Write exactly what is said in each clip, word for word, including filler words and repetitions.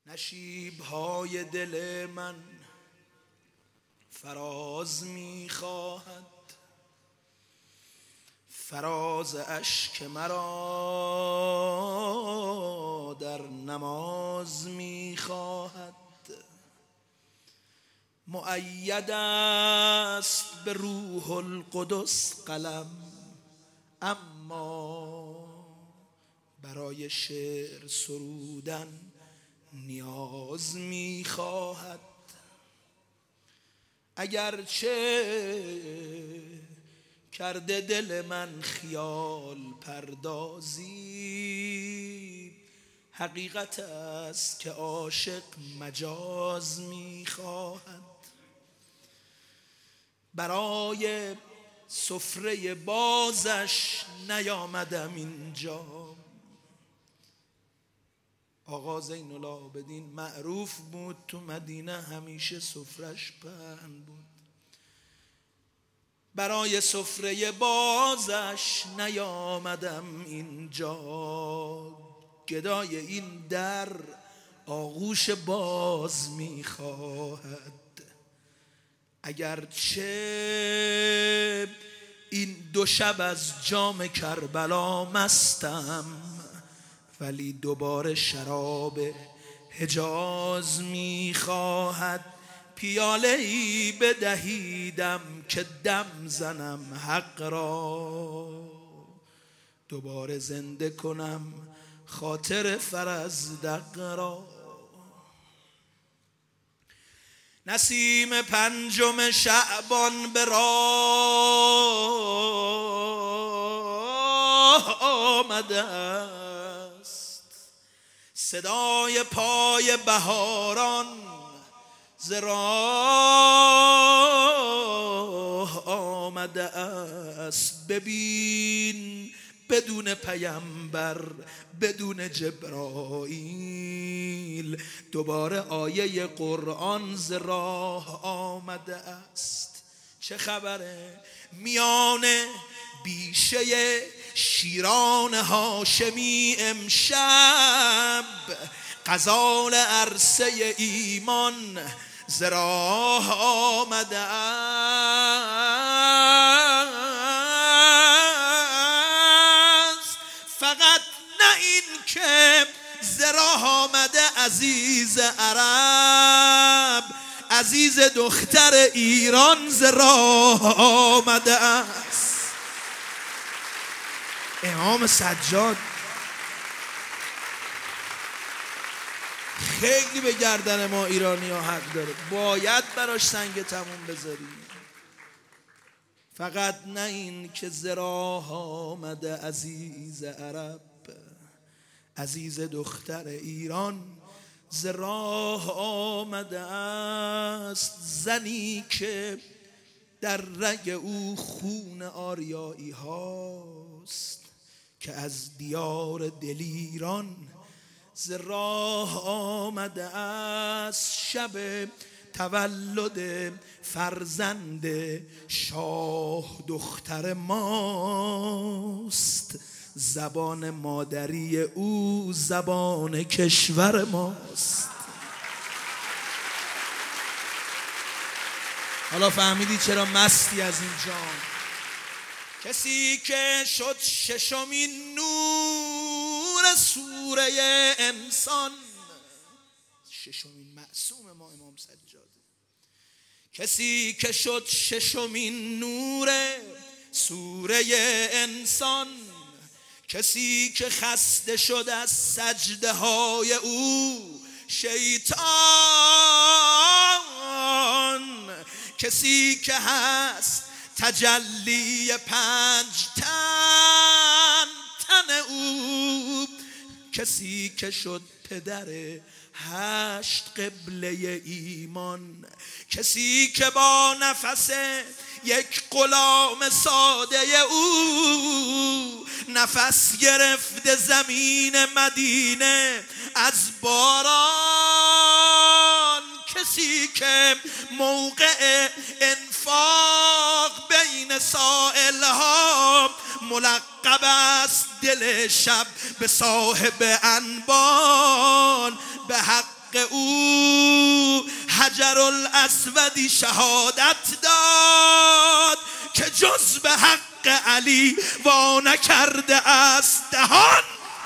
نشیب‌های دل من فراز می‌خواهد، فراز اشک مرا در نماز می‌خواهد. مؤید است به روح القدس قلم، اما برای شعر سرودن نیاز می‌خواهد. اگرچه کرده دل من خیال پردازی، حقیقت است که عاشق مجاز می‌خواهد. برای سفره بازش نیامدم اینجا. آقا زین العابدین معروف بود تو مدینه، همیشه سفرش پهن بود. برای سفره بازش نیامدم اینجا. گدای این در آغوش باز میخواهد. اگرچه این دو شب از جام کربلا مستم، ولی دوباره شراب حجاز میخواهد. پیاله ای بدهیدم که دم زنم حق را، دوباره زنده کنم خاطر فرزدق را. نسیم پنجم شعبان به راه آمده است، صدای پای بهاران ز راه آمده است. ببین بدون پیامبر، بدون جبرائیل، دوباره آیه قرآن ز راه آمده است. چه خبره؟ میان بیشه شیران هاشمی امشب غزال عرصه ایمان ز راه آمده است. فقط نه این که ز راه آمده عزیز عرب، عزیز دختر ایران ز راه آمده است. امام سجاد خیلی به گردن ما ایرانی ها حق داره، باید براش سنگ تموم بذاری. فقط نه این که ز راه آمده عزیز عرب، عزیز دختر ایران ز راه آمده است. زنی که در رگ او خون آریایی هاست، که از دیار دلیران ز راه آمده است. شب تولد فرزند شاه دختر ماست، زبان مادری او زبان کشور ماست. حالا فهمیدی چرا مستی از این جام؟ کسی که شد ششمین نور سوره انسان، ششمین معصوم ما امام سجاده، کسی که شد ششمین نور سوره انسان، کسی که خسته شد از سجده های او شیطان، کسی که هست تجلی پنج تن تن او، کسی که شد پدر هشت قبله ایمان، کسی که با نفس یک غلام ساده او نفس گرفت زمین مدینه از باران، کسی که موقع انفاق بین سائلها ملقب است دل شب به صاحب انبان، به حق حق او حجر الاسودی شهادت داد که جز به حق علی وا نکرده است دهان.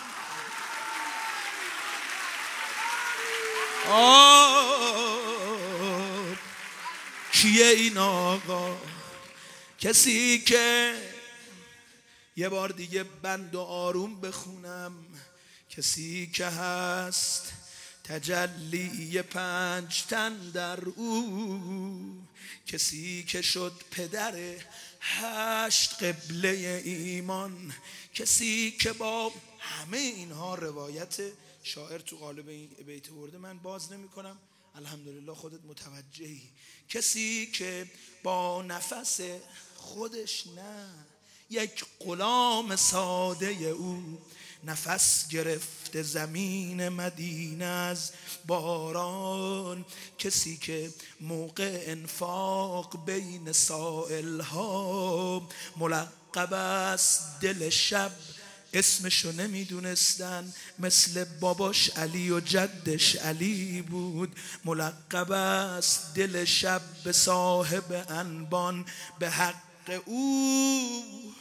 آه کیه این آقا؟ کسی که یه بار دیگه بند و آروم بخونم، کسی که هست تجلی پنج تن در او، کسی که شد پدر هشت قبله ایمان، کسی که با همه اینها روایت شاعر تو قالب این بیت برده، من باز نمی کنم، الحمدلله خودت متوجهی. کسی که با نفس خودش نه یک غلام ساده او نفس گرفته زمین مدینه از باران، کسی که موقع انفاق بین سائل ها ملقب است دل شب، اسمشو نمیدونستن، مثل باباش علی و جدش علی بود، ملقب است دل شب به صاحب انبان، به حق او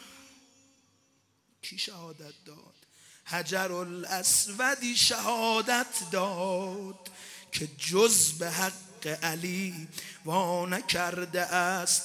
کی شهادت داد؟ حجر الاسودی شهادت داد که جز به حق علی وا نکرده است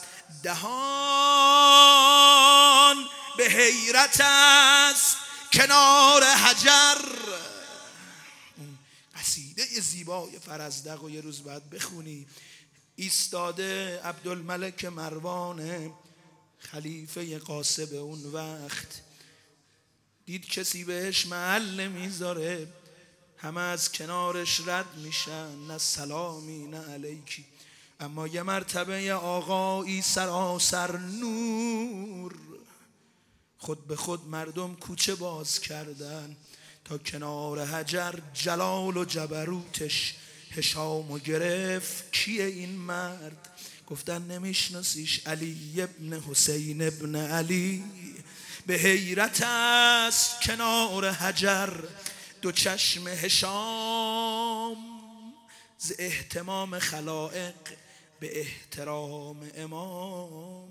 دهان. به حیرت است کنار حجر. اون قصیده زیبای فرزدق و یه روز بعد بخونی. ایستاده عبدالملک مروان خلیفه قاسب اون وقت، دید کسی بهش محل نمیذاره، همه از کنارش رد میشن، نه سلامی نه علیکی. اما یه مرتبه یه آقایی سراسر نور، خود به خود مردم کوچه باز کردن تا کنار حجر جلال و جبروتش هشامو گرفت. کیه این مرد؟ گفتن نمیشناسیش؟ علی ابن حسین ابن علی. به حیرت است کنار حجر دو چشم هشام، ز اهتمام خلائق به احترام امام.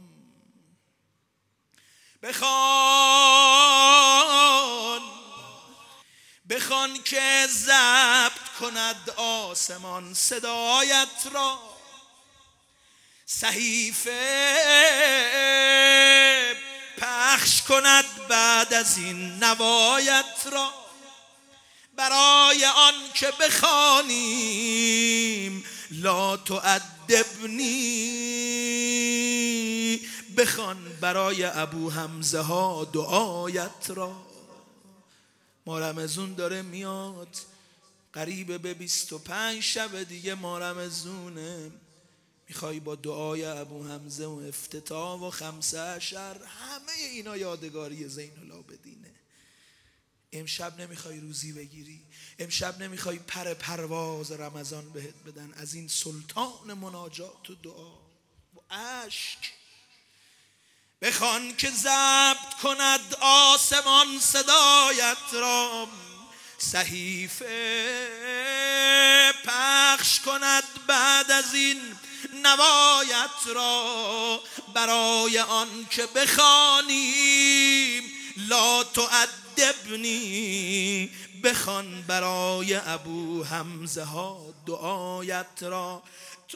بخوان بخوان که ضبط کند آسمان صدایت را، صحیفه پخش کند بعد از این نوایت را، برای آن که بخوانیم لا تؤدبنی، بخوان برای ابو حمزه ها دعایت را. ما رمضون داره میاد، قریب به بیست و پنج شب دیگه ما رمضونه. میخوای با دعای ابو حمزه و افتتاح و خمسه عشر همه اینا یادگاری زین العابدینه. امشب نمیخوای روزی بگیری؟ امشب نمیخوای پر پرواز رمضان بهت بدن از این سلطان مناجات و دعا و اشک؟ بخوان که ضبط کند آسمان صدایت را، صحیفه پخش کند بعد از این نوایت را، برای آن که بخوانیم لا تؤدبنی، بخوان برای ابو حمزه ها دعایت را. تو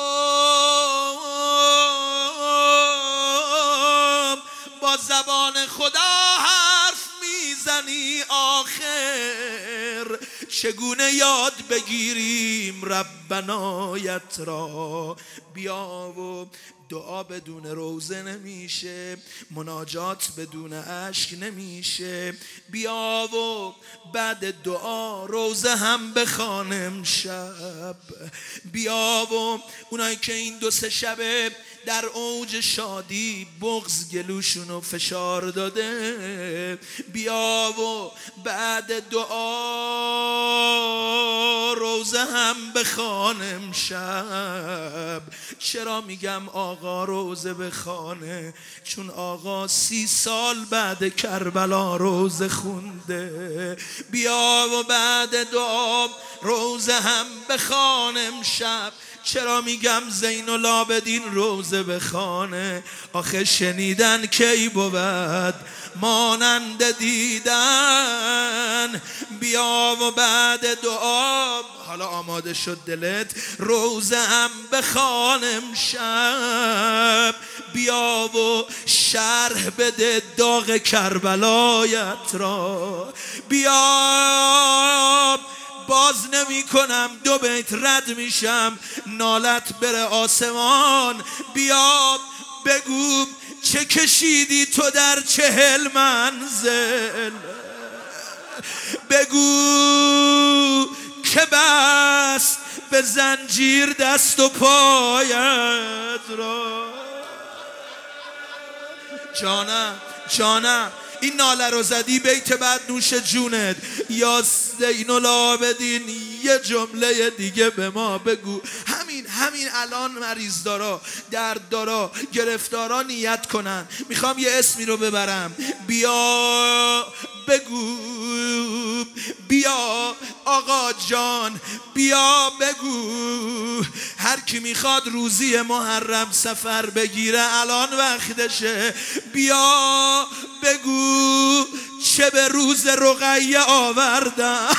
با زبان خدا حرف میزنی آخر، چگونه یاد بگیریم ربنایت را؟ بیا و دعا بدون روزه نمیشه، مناجات بدون اشک نمیشه. بیا و بعد دعا روزه هم بخوانم شب. بیا و اونایی که این دو سه شبه در اوج شادی بغض گلوشونو فشار داده، بیا و بعد دعا روزه روزه هم بخوان امشب. چرا میگم آقا روزه بخوانه؟ چون آقا سی سال بعد کربلا روزه خونده. بیا و بعد دعا روزه هم بخوان امشب. چرا میگم زین العابدین روزه بخوانه؟ آخه شنیدن کی بود مانند دیدن. بیا و بعد دعا، حالا آماده شد دلت، روزه هم بخوان امشب. بیا و شرح بده داغ کربلایت را. بیا باز نمی کنم، دو بیت رد میشم، نالت بره آسمان. بیا بگو چه کشیدی تو در چهل منزل. بگو که بست به زنجیر دست و پایت را. جانم جانم این ناله رو زدی، بیت بعد نوش جونت. یا زین العابدین یه جمله دیگه به ما بگو. همین همین الان مریض دارا، درد دارا، گرفتارا نیت کنن. میخوام یه اسمی رو ببرم. بیا بگو، بیا آقا جان، بیا بگو. هر کی میخواد روزی محرم سفر بگیره الان وقتشه. بیا بگو چه به روز رقیه آوردم.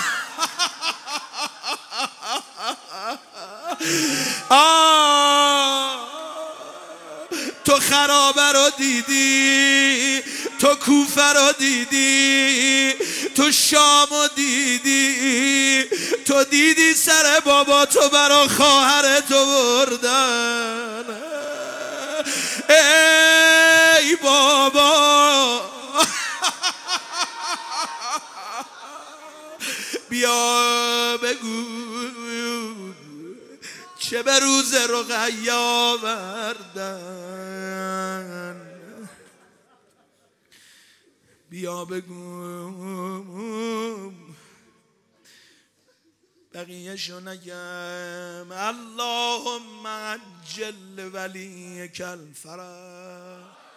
آه تو خرابه رو دیدی، تو کوفه رو دیدی، تو شام رو دیدی، تو دیدی سر بابا تو برا خواهرتو بردن. ای بابا بیا بگو چه به روز رقیه آوردن. بیا بگو بقیه شو نگم. اللهم عجل ولیک الفرج.